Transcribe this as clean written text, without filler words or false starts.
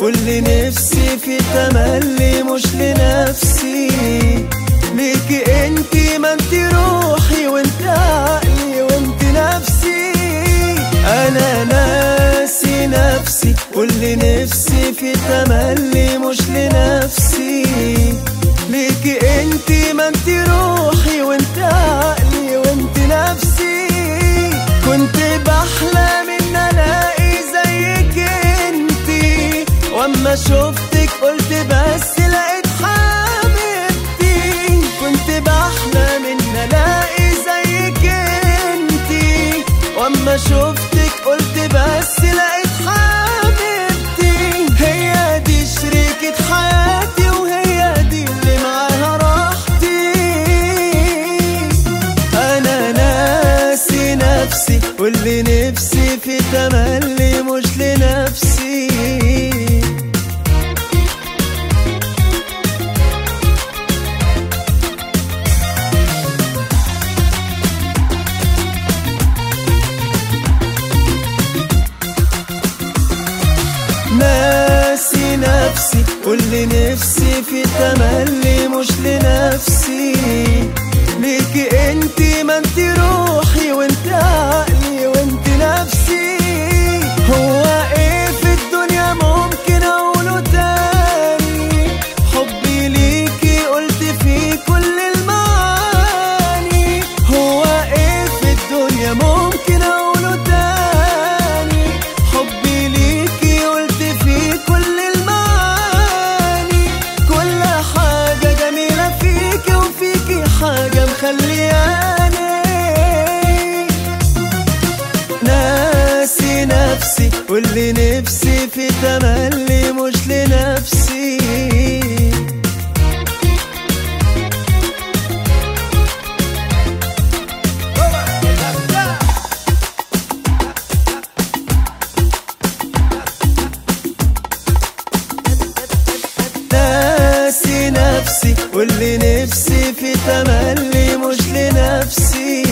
واللي نفسي في تملي مش لنفسي، ليكي انتي، ما انتي روحي وانت عقلي وانت نفسي. انا ناسي نفسي واللي نفسي في تملي مش لنفسي، ليكي انتي، ما انتي روحي وانت عقلي وانت نفسي. كنت بحلم ان الاقي زيك انتي، واما شفتك قلت بس لقيت حبيبتي. كنت بحلم ان الاقي زيك انتي، واما شفتك قلت بس لقيت حبيبتي. هي دي شريكة حياتي وهي دي اللي معاها راحتي. انا ناسي نفسي واللي نفسي في تملي مش لنفسي. ناسي نفسي واللي نفسي في تملي مش لنفسي، ليكي انتي، ما انتي روحي وانت عقلي وانت نفسي. هو ايه في الدنيا ممكن اقوله تاني؟ حبي ليكي قلت فيه كل المعاني. هو ايه في الدنيا ممكن اقوله تاني؟ حبي ليكي قلت فيه كل المعاني. كل حاجة جميلة فيكي وفيكي حاجة مخلياني. ناسي نفسي واللي نفسي في تملي مش لنفسي. ناسي نفسي واللي نفسي في تملي مش لنفسي.